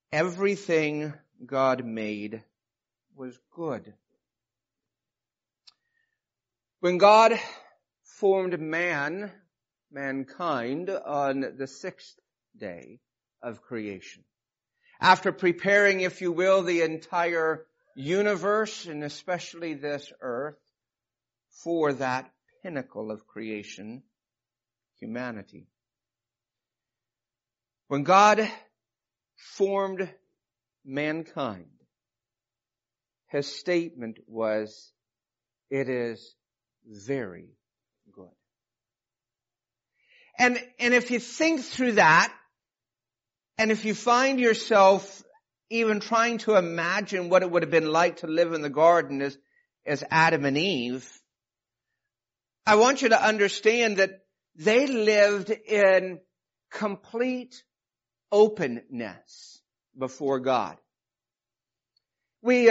everything God made was good. When God formed mankind on the sixth day of creation, after preparing, if you will, the entire universe and especially this earth for that pinnacle of creation, humanity. When God formed mankind, his statement was, "It is very good." And if you think through that, and if you find yourself even trying to imagine what it would have been like to live in the garden as Adam and Eve, I want you to understand that they lived in complete openness before God. We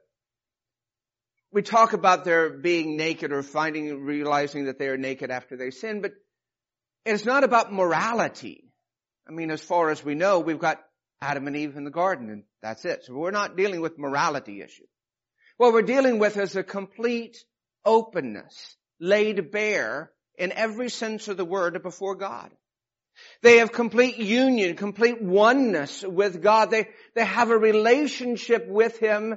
talk about their being naked or realizing that they are naked after they sin, but it's not about morality. I mean, as far as we know, we've got Adam and Eve in the garden, and that's it. So we're not dealing with morality issue. What we're dealing with is a complete openness laid bare in every sense of the word before God. They have complete union, complete oneness with God. They have a relationship with Him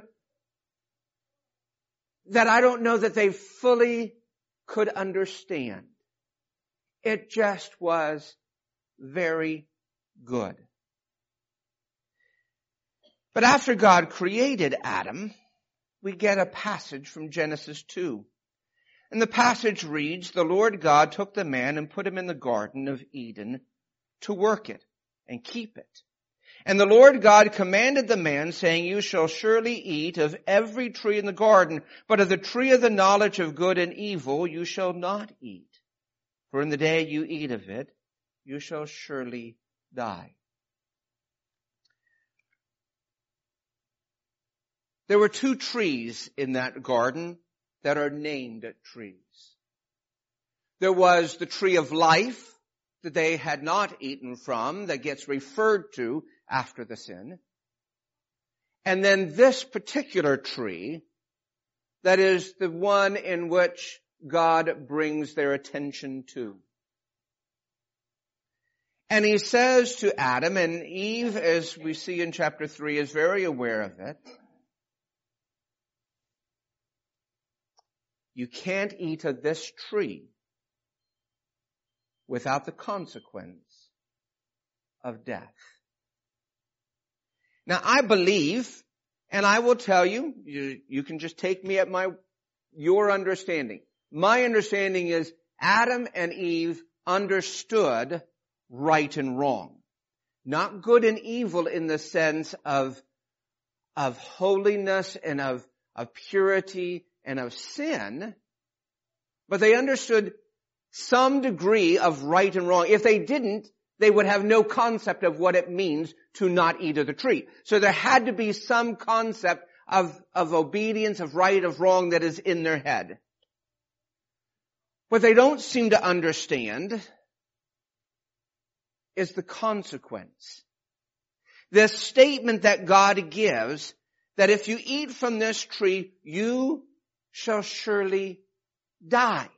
that I don't know that they fully could understand. It just was very good. But after God created Adam, we get a passage from Genesis 2. And the passage reads, "The Lord God took the man and put him in the Garden of Eden to work it and keep it. And the Lord God commanded the man, saying, You shall surely eat of every tree in the garden, but of the tree of the knowledge of good and evil you shall not eat. For in the day you eat of it, you shall surely die." There were two trees in that garden that are named trees. There was the tree of life that they had not eaten from, that gets referred to after the sin. And then this particular tree, that is the one in which God brings their attention to. And He says to Adam, and Eve, as we see in chapter 3, is very aware of it, you can't eat of this tree without the consequence of death. Now I believe, and I will tell you, you can just take me at your understanding. My understanding is Adam and Eve understood right and wrong. Not good and evil in the sense of holiness and of purity and of sin, but they understood some degree of right and wrong. If they didn't, they would have no concept of what it means to not eat of the tree. So there had to be some concept of obedience, of right, of wrong that is in their head. What they don't seem to understand is the consequence. This statement that God gives, that if you eat from this tree, you shall surely die.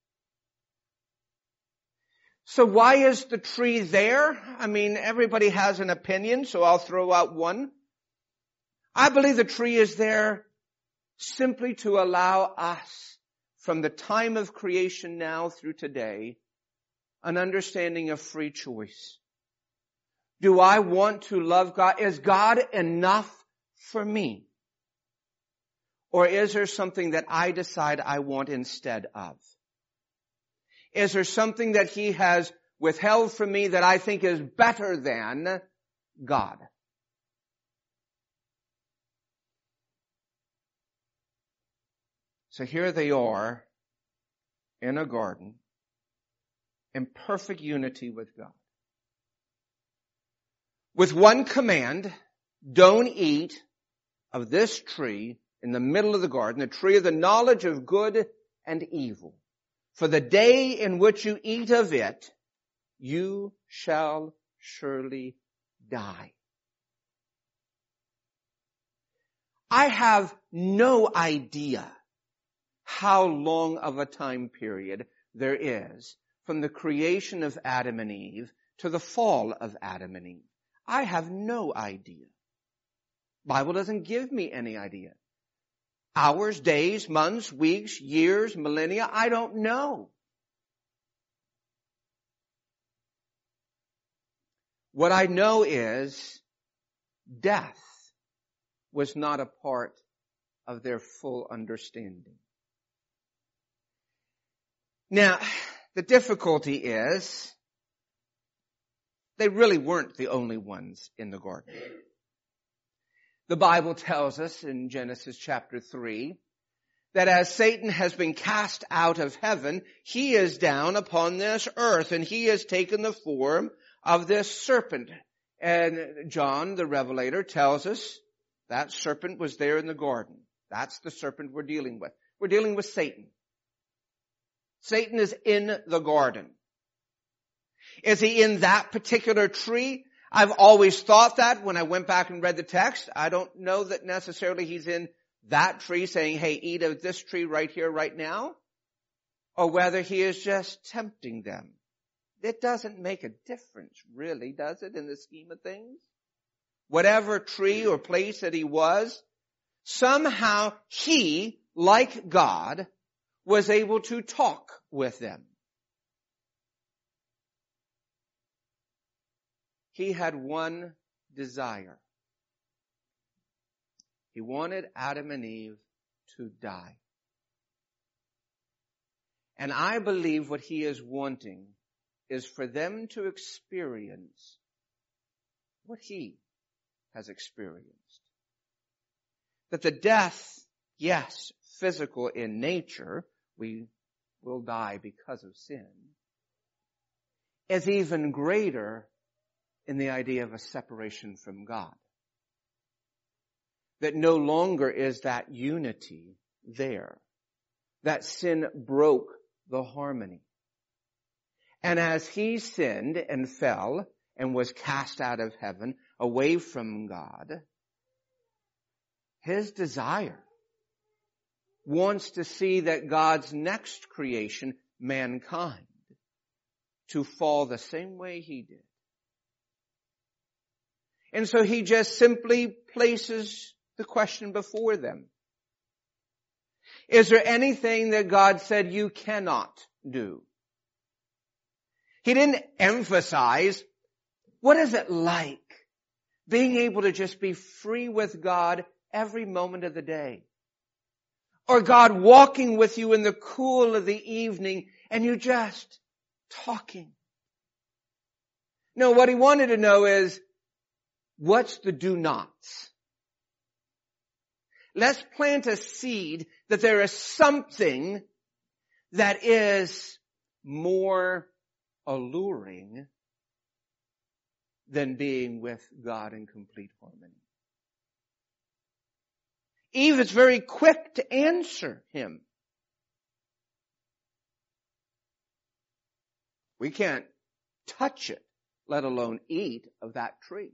So why is the tree there? I mean, everybody has an opinion, so I'll throw out one. I believe the tree is there simply to allow us, from the time of creation now through today, an understanding of free choice. Do I want to love God? Is God enough for me? Or is there something that I decide I want instead of? Is there something that He has withheld from me that I think is better than God? So here they are in a garden in perfect unity with God. With one command, don't eat of this tree in the middle of the garden, the tree of the knowledge of good and evil. For the day in which you eat of it, you shall surely die. I have no idea how long of a time period there is from the creation of Adam and Eve to the fall of Adam and Eve. I have no idea. Bible doesn't give me any idea. Hours, days, months, weeks, years, millennia, I don't know. What I know is death was not a part of their full understanding. Now, the difficulty is they really weren't the only ones in the garden. The Bible tells us in Genesis chapter 3 that as Satan has been cast out of heaven, he is down upon this earth and he has taken the form of this serpent. And John, the Revelator, tells us that serpent was there in the garden. That's the serpent we're dealing with. We're dealing with Satan. Satan is in the garden. Is he in that particular tree? I've always thought that when I went back and read the text. I don't know that necessarily he's in that tree saying, hey, eat of this tree right here, right now. Or whether he is just tempting them. It doesn't make a difference, really, does it, in the scheme of things? Whatever tree or place that he was, somehow he, like God, was able to talk with them. He had one desire. He wanted Adam and Eve to die. And I believe what he is wanting is for them to experience what he has experienced. That the death, yes, physical in nature, we will die because of sin, is even greater in the idea of a separation from God. That no longer is that unity there. That sin broke the harmony. And as he sinned and fell and was cast out of heaven, away from God, his desire wants to see that God's next creation, mankind, to fall the same way he did. And so he just simply places the question before them. Is there anything that God said you cannot do? He didn't emphasize, what is it like being able to just be free with God every moment of the day? Or God walking with you in the cool of the evening and you just talking. No, what he wanted to know is, what's the do nots? Let's plant a seed that there is something that is more alluring than being with God in complete harmony. Eve is very quick to answer him. We can't touch it, let alone eat of that tree.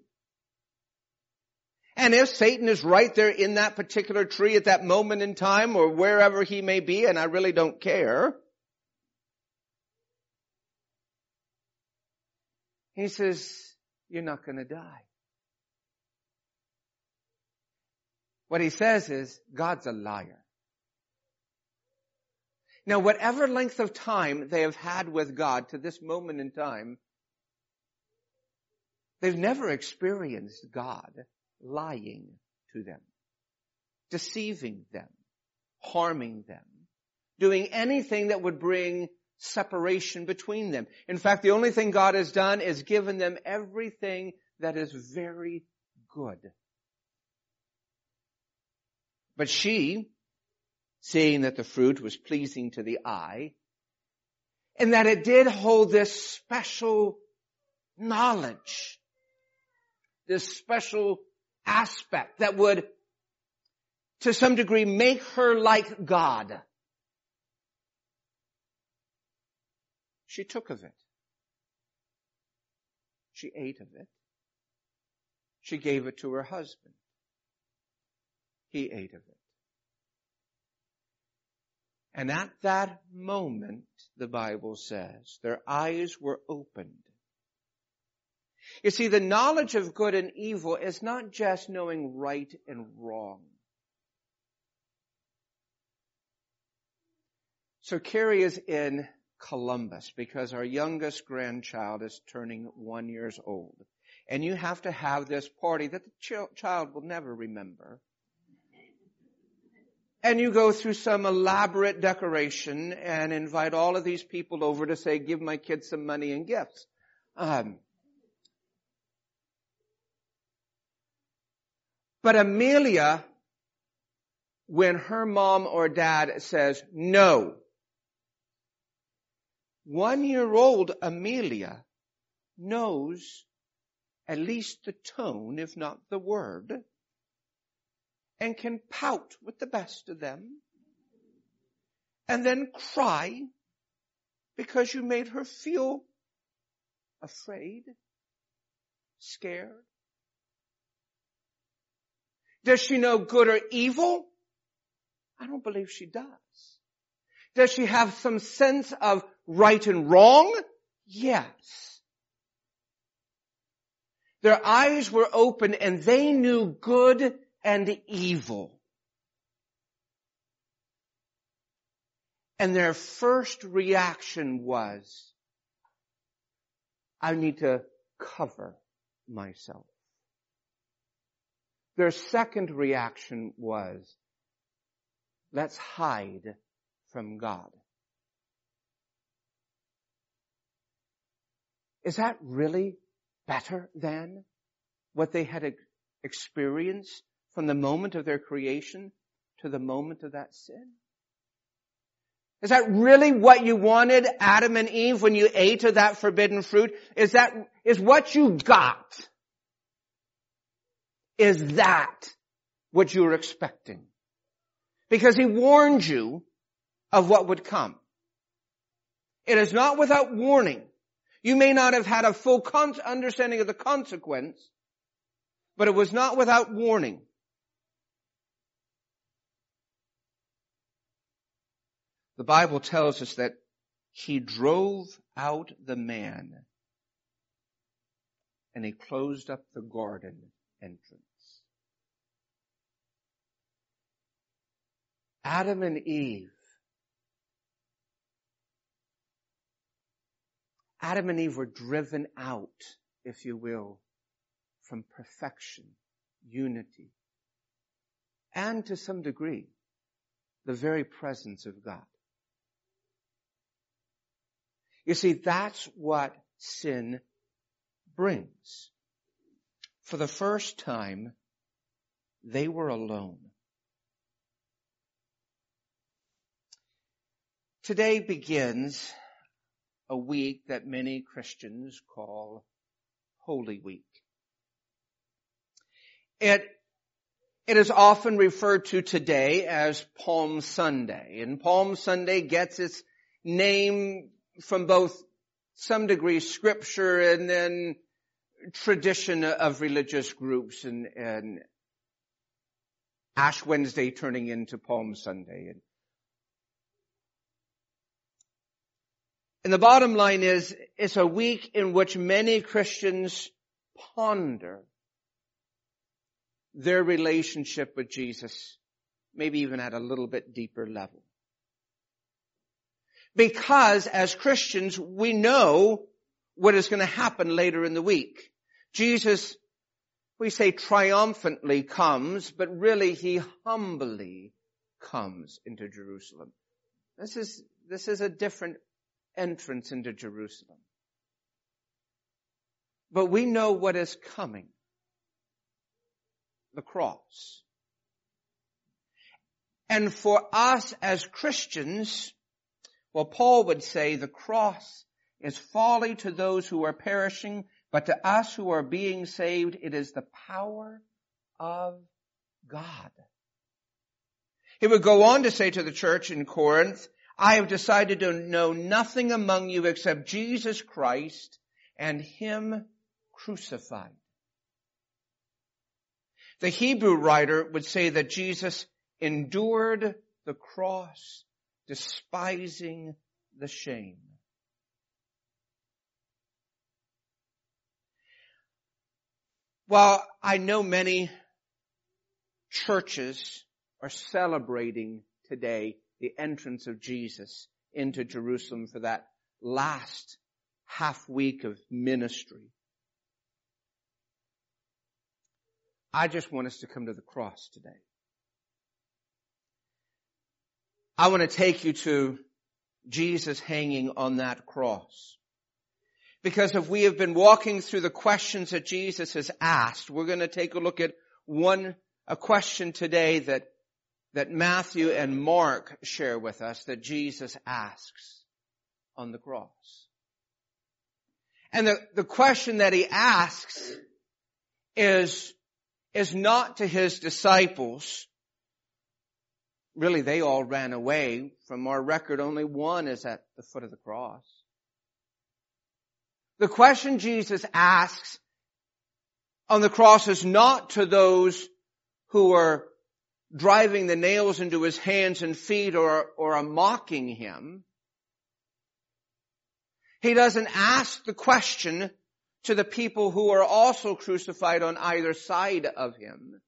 And if Satan is right there in that particular tree at that moment in time or wherever he may be, and I really don't care, he says, you're not going to die. What he says is, God's a liar. Now, whatever length of time they have had with God to this moment in time, they've never experienced God lying to them, deceiving them, harming them, doing anything that would bring separation between them. In fact, the only thing God has done is given them everything that is very good. But she, seeing that the fruit was pleasing to the eye, and that it did hold this special knowledge, this special aspect that would, to some degree, make her like God. She took of it. She ate of it. She gave it to her husband. he ate of it. And at that moment, the Bible says, their eyes were opened. You see, the knowledge of good and evil is not just knowing right and wrong. So Carrie is in Columbus because our youngest grandchild is turning 1 year old. And you have to have this party that the child will never remember. And you go through some elaborate decoration and invite all of these people over to say, give my kids some money and gifts. But Amelia, when her mom or dad says no, 1-year-old Amelia knows at least the tone, if not the word, and can pout with the best of them, and then cry because you made her feel afraid, scared. Does she know good or evil? I don't believe she does. Does she have some sense of right and wrong? Yes. Their eyes were open and they knew good and evil. And their first reaction was, I need to cover myself. Their second reaction was, let's hide from God. Is that really better than what they had experienced from the moment of their creation to the moment of that sin? Is that really what you wanted, Adam and Eve, when you ate of that forbidden fruit? Is what you got? Is that what you were expecting? Because he warned you of what would come. It is not without warning. You may not have had a full understanding of the consequence, but it was not without warning. The Bible tells us that he drove out the man and he closed up the garden entrance. Adam and Eve were driven out, if you will, from perfection, unity, and to some degree, the very presence of God. You see, that's what sin brings. For the first time, they were alone. Today begins a week that many Christians call Holy Week. It is often referred to today as Palm Sunday, and Palm Sunday gets its name from both some degree scripture and then tradition of religious groups, and Ash Wednesday turning into Palm Sunday. And the bottom line is, it's a week in which many Christians ponder their relationship with Jesus, maybe even at a little bit deeper level. Because as Christians, we know what is going to happen later in the week. Jesus, we say triumphantly comes, but really he humbly comes into Jerusalem. This is a different entrance into Jerusalem. But we know what is coming. The cross. And for us as Christians, well, Paul would say the cross is folly to those who are perishing, but to us who are being saved, it is the power of God. He would go on to say to the church in Corinth, I have decided to know nothing among you except Jesus Christ and Him crucified. The Hebrew writer would say that Jesus endured the cross, despising the shame. While I know many churches are celebrating today the entrance of Jesus into Jerusalem for that last half week of ministry, I just want us to come to the cross today. I want to take you to Jesus hanging on that cross. Because if we have been walking through the questions that Jesus has asked, we're going to take a look at a question today that Matthew and Mark share with us that Jesus asks on the cross. And the question that he asks is not to his disciples. Really, they all ran away. From our record, only one is at the foot of the cross. The question Jesus asks on the cross is not to those who are driving the nails into his hands and feet or are mocking him. He doesn't ask the question to the people who are also crucified on either side of him.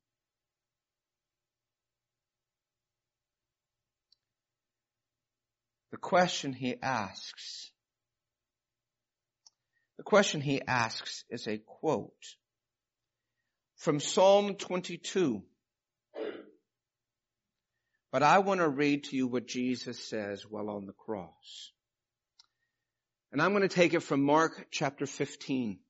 The question he asks is a quote from Psalm 22. But I want to read to you what Jesus says while on the cross. And I'm going to take it from Mark chapter 15.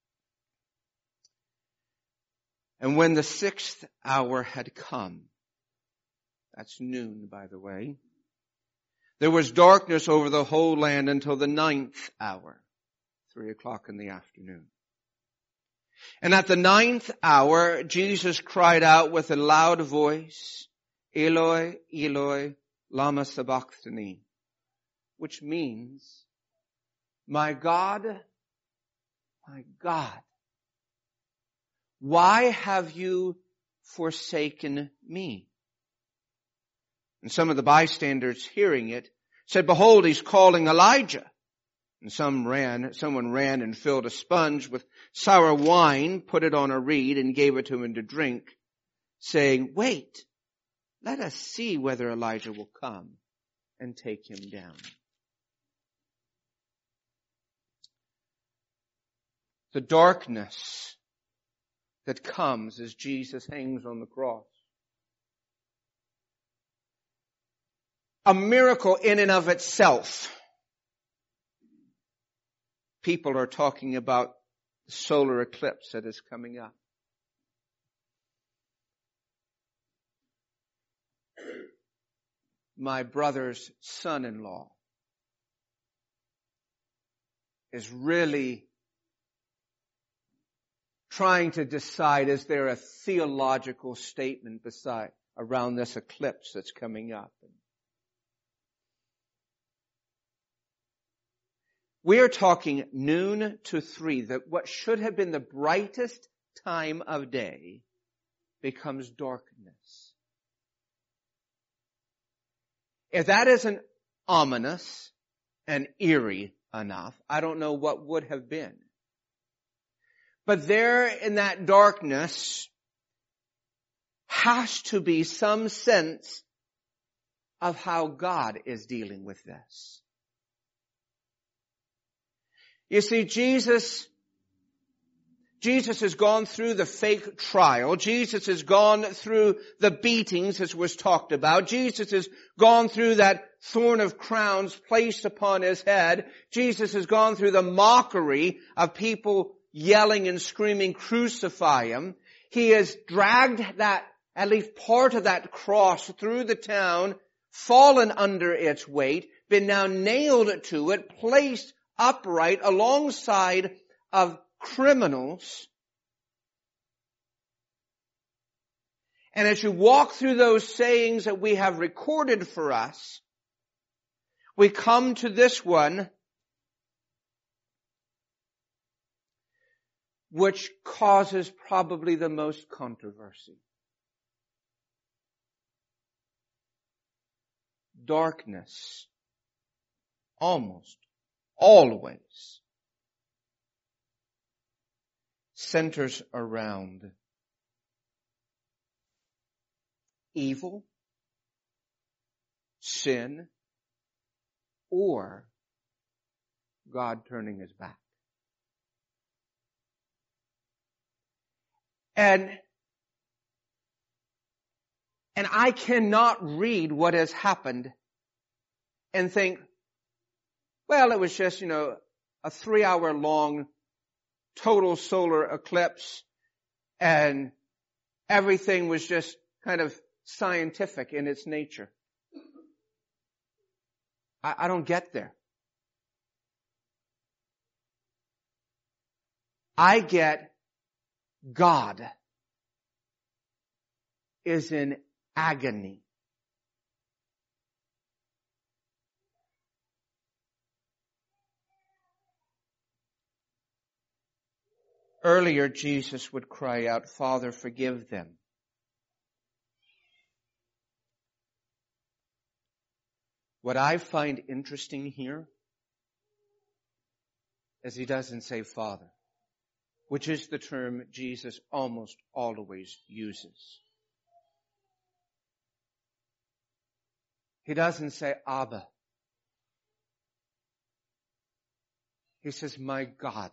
And when the 6th hour had come, that's noon, by the way, there was darkness over the whole land until the 9th hour, 3:00 in the afternoon. And at the 9th hour, Jesus cried out with a loud voice, Eloi, Eloi, lama sabachthani, which means, my God, why have you forsaken me? And some of the bystanders hearing it said, behold, he's calling Elijah. And someone ran and filled a sponge with sour wine, put it on a reed and gave it to him to drink, saying, wait, let us see whether Elijah will come and take him down. The darkness that comes as Jesus hangs on the cross. A miracle in and of itself. People are talking about the solar eclipse that is coming up. My brother's son-in-law is really trying to decide, is there a theological statement around this eclipse that's coming up? We are talking noon to 3, that what should have been the brightest time of day becomes darkness. If that isn't ominous and eerie enough, I don't know what would have been. But there in that darkness has to be some sense of how God is dealing with this. You see, Jesus has gone through the fake trial. Jesus has gone through the beatings, as was talked about. Jesus has gone through that thorn of crowns placed upon his head. Jesus has gone through the mockery of people yelling and screaming, crucify him. He has dragged that, at least part of that cross through the town, fallen under its weight, been now nailed to it, placed upright alongside of criminals. And as you walk through those sayings that we have recorded for us, we come to this one. which causes probably the most controversy. Darkness almost always centers around evil, sin, or God turning his back. And I cannot read what has happened and think, well, it was just, a 3-hour long total solar eclipse and everything was just kind of scientific in its nature. I don't get there. I get God is in agony. Earlier, Jesus would cry out, "Father, forgive them." What I find interesting here is he doesn't say Father, which is the term Jesus almost always uses. He doesn't say Abba. He says, "My God.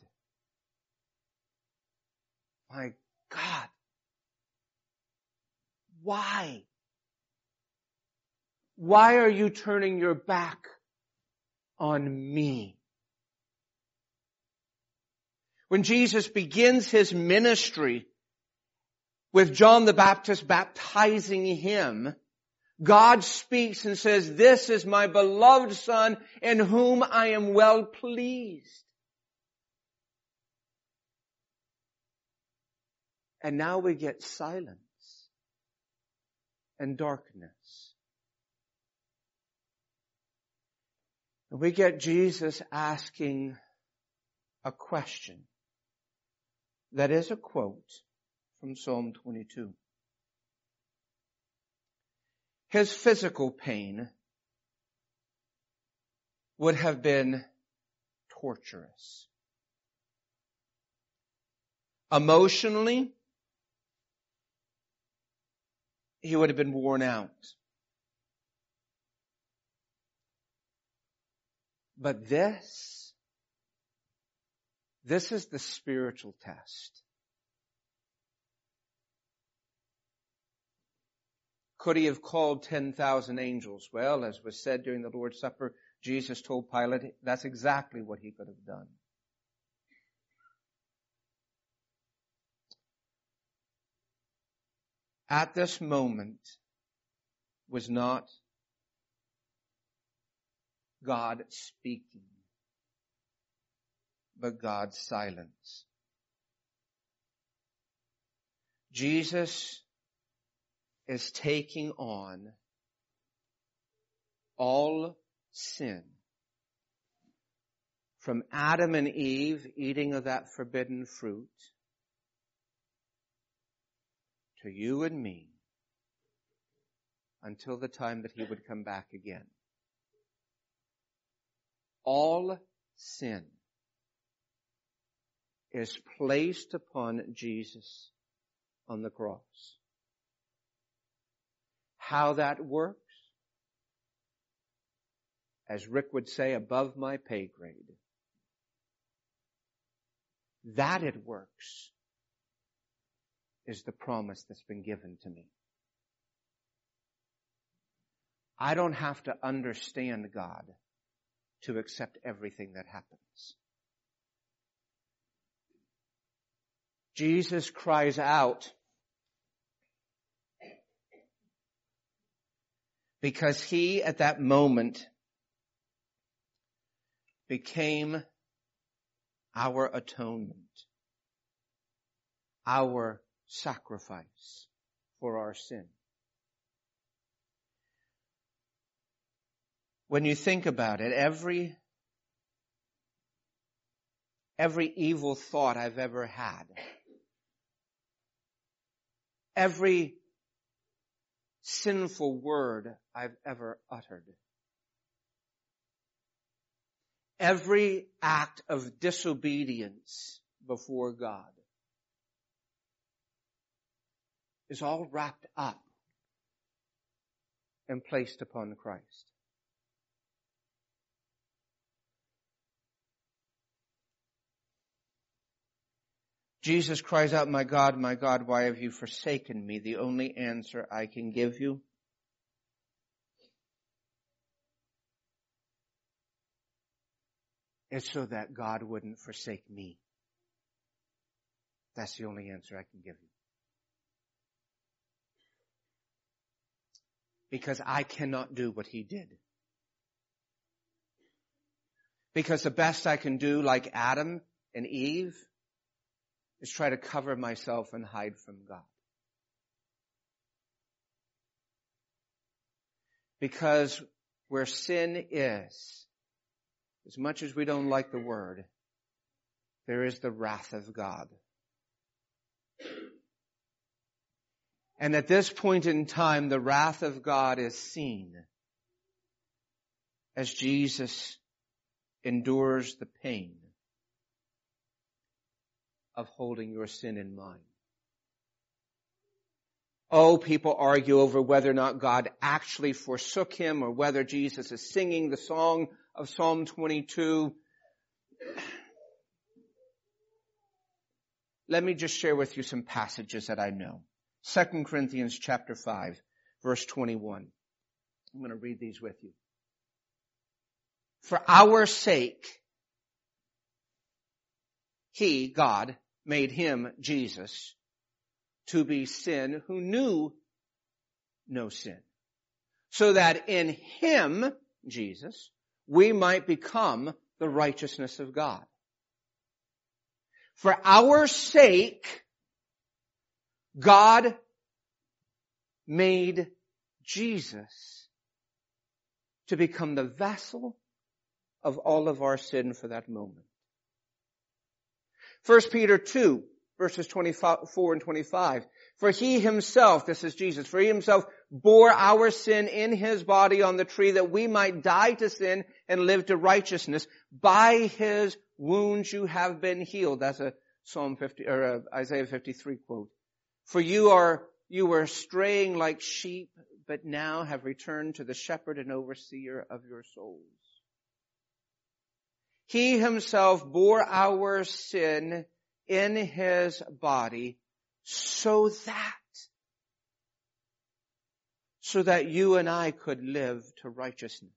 My God. Why? Why are you turning your back on me?" When Jesus begins his ministry with John the Baptist baptizing him, God speaks and says, "This is my beloved Son in whom I am well pleased." And now we get silence and darkness. And we get Jesus asking a question that is a quote from Psalm 22. His physical pain would have been torturous. Emotionally, he would have been worn out. But this is the spiritual test. Could he have called 10,000 angels? Well, as was said during the Lord's Supper, Jesus told Pilate that's exactly what he could have done. At this moment was not God speaking, but God's silence. Jesus is taking on all sin. From Adam and Eve eating of that forbidden fruit, to you and me, until the time that he would come back again. All sin is placed upon Jesus on the cross. How that works, as Rick would say, above my pay grade. That it works is the promise that's been given to me. I don't have to understand God to accept everything that happens. Jesus cries out because he, at that moment, became our atonement, our sacrifice for our sin. When you think about it, every every evil thought I've ever had, every sinful word I've ever uttered, every act of disobedience before God is all wrapped up and placed upon Christ. Jesus cries out, my God, why have you forsaken me?" The only answer I can give you is so that God wouldn't forsake me. That's the only answer I can give you. Because I cannot do what he did. Because the best I can do, like Adam and Eve, is try to cover myself and hide from God. Because where sin is, as much as we don't like the word, there is the wrath of God. And at this point in time, the wrath of God is seen as Jesus endures the pain of holding your sin in mind. Oh, people argue over whether or not God actually forsook him or whether Jesus is singing the song of Psalm 22. Let me just share with you some passages that I know. 2 Corinthians chapter 5, verse 21. I'm going to read these with you. For our sake, he, God, made him, Jesus, to be sin who knew no sin, so that in him, Jesus, we might become the righteousness of God. For our sake, God made Jesus to become the vessel of all of our sin for that moment. 1 Peter 2, verses 24 and 25. For he himself, this is Jesus, for he himself bore our sin in his body on the tree that we might die to sin and live to righteousness. By his wounds you have been healed. That's a Psalm 50 or Isaiah 53 quote. For you were straying like sheep, but now have returned to the shepherd and overseer of your souls. He himself bore our sin in his body so that you and I could live to righteousness.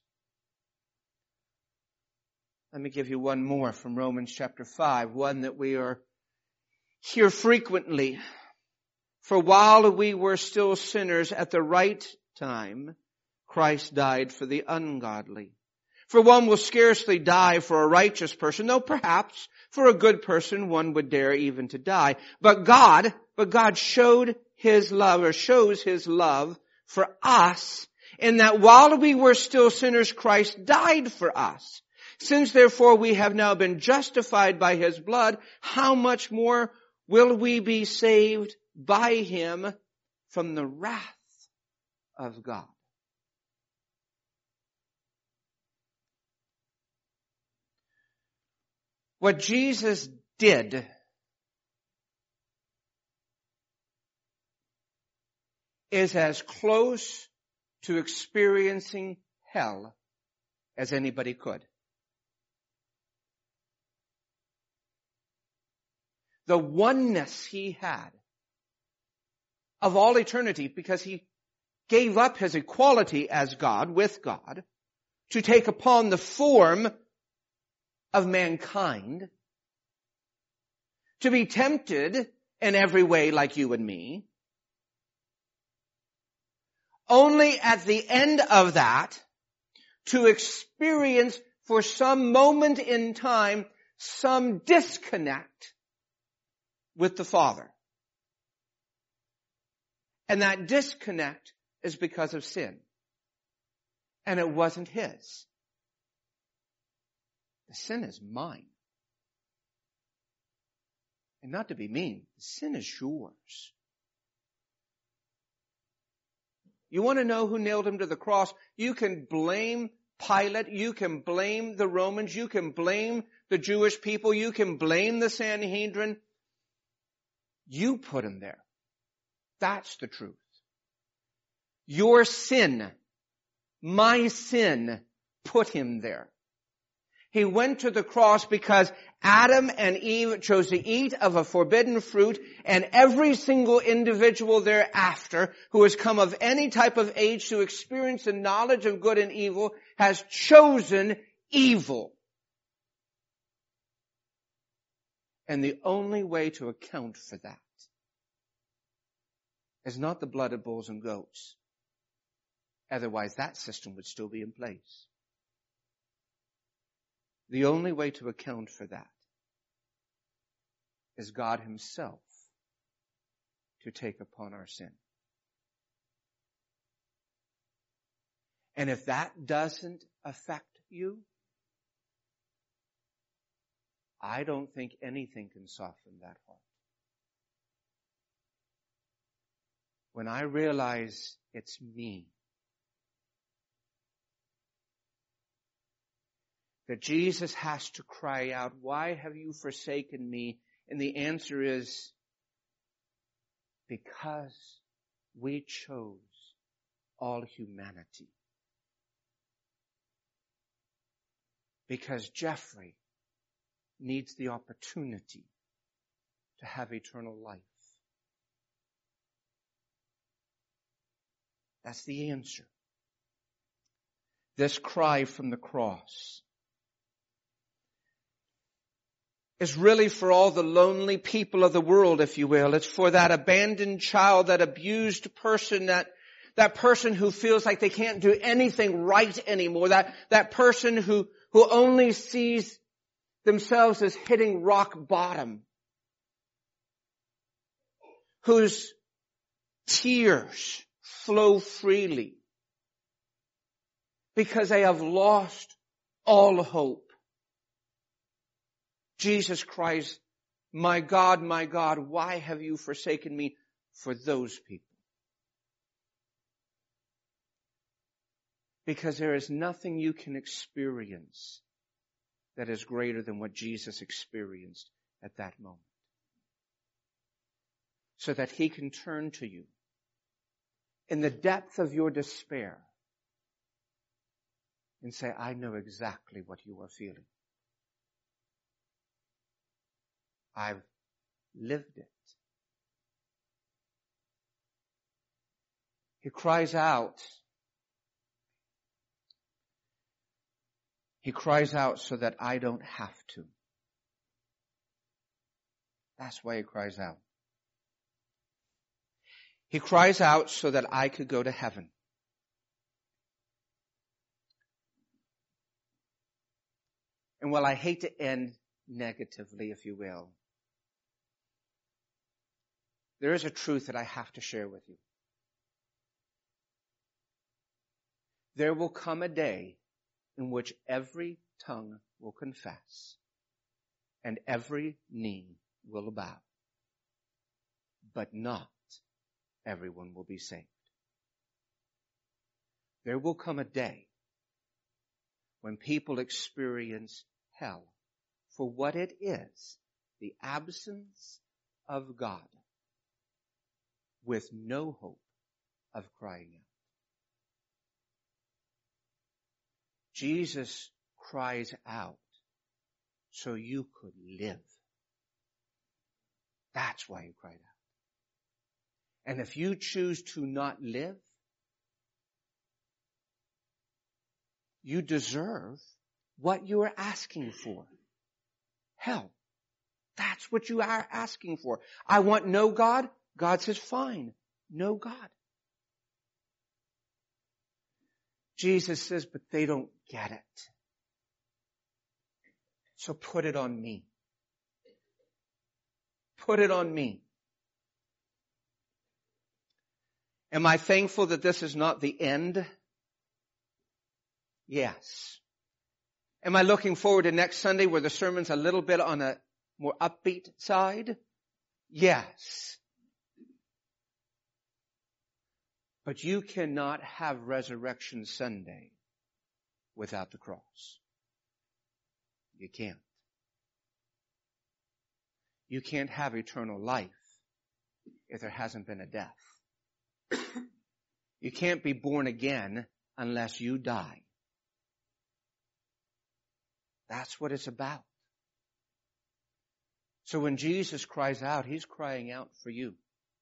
Let me give you one more from Romans chapter 5, one that we hear frequently. For while we were still sinners, at the right time, Christ died for the ungodly. For one will scarcely die for a righteous person, though perhaps for a good person one would dare even to die. But God showed his love, or shows his love for us, in that while we were still sinners, Christ died for us. Since therefore we have now been justified by his blood, how much more will we be saved by him from the wrath of God? What Jesus did is as close to experiencing hell as anybody could. The oneness he had of all eternity, because he gave up his equality as God, with God, to take upon the form of mankind, to be tempted in every way like you and me. Only at the end of that, to experience for some moment in time some disconnect with the Father. And that disconnect is because of sin. And it wasn't his. The sin is mine. And not to be mean, the sin is yours. You want to know who nailed him to the cross? You can blame Pilate. You can blame the Romans. You can blame the Jewish people. You can blame the Sanhedrin. You put him there. That's the truth. Your sin, my sin, put him there. He went to the cross because Adam and Eve chose to eat of a forbidden fruit, and every single individual thereafter who has come of any type of age to experience the knowledge of good and evil has chosen evil. And the only way to account for that is not the blood of bulls and goats. Otherwise, that system would still be in place. The only way to account for that is God himself to take upon our sin. And if that doesn't affect you, I don't think anything can soften that heart. When I realize it's me, that Jesus has to cry out, why have you forsaken me? And the answer is, because we chose all humanity. Because Jeffrey needs the opportunity to have eternal life. That's the answer. This cry from the cross is really for all the lonely people of the world, if you will. It's for that abandoned child, that abused person, that person who feels like they can't do anything right anymore, that person who only sees themselves as hitting rock bottom, whose tears flow freely because they have lost all hope. Jesus cries, my God, why have you forsaken me? For those people. Because there is nothing you can experience that is greater than what Jesus experienced at that moment. So that he can turn to you in the depth of your despair and say, I know exactly what you are feeling. I've lived it. He cries out. He cries out so that I don't have to. That's why he cries out. He cries out so that I could go to heaven. And while I hate to end negatively, if you will, there is a truth that I have to share with you. There will come a day in which every tongue will confess and every knee will bow, but not everyone will be saved. There will come a day when people experience hell for what it is, the absence of God, with no hope of crying out. Jesus cries out so you could live. That's why he cried out. And if you choose to not live, you deserve what you are asking for. Hell. That's what you are asking for. I want no God. God says, fine, no God. Jesus says, but they don't get it. So put it on me. Put it on me. Am I thankful that this is not the end? Yes. Am I looking forward to next Sunday where the sermon's a little bit on a more upbeat side? Yes. But you cannot have Resurrection Sunday without the cross. You can't. You can't have eternal life if there hasn't been a death. You can't be born again unless you die. That's what it's about. So when Jesus cries out, He's crying out for you.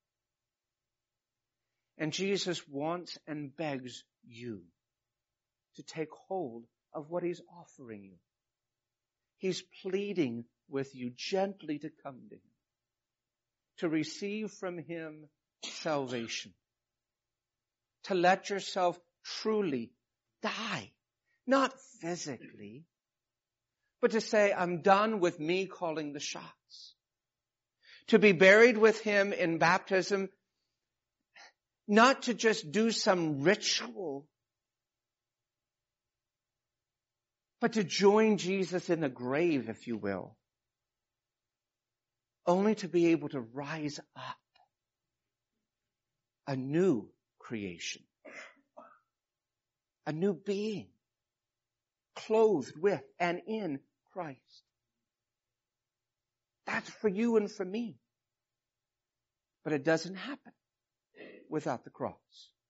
And Jesus wants and begs you to take hold of what He's offering you. He's pleading with you gently to come to Him, to receive from Him salvation, to let yourself truly die, not physically, but to say, I'm done with me calling the shots. To be buried with Him in baptism, not to just do some ritual, but to join Jesus in the grave, if you will, only to be able to rise up a new creation, a new being, clothed with and in Christ. That's for you and for me. But it doesn't happen without the cross.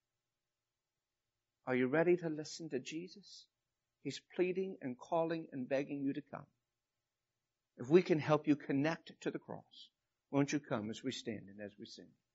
Are you ready to listen to Jesus? He's pleading and calling and begging you to come. If we can help you connect to the cross, won't you come as we stand and as we sing?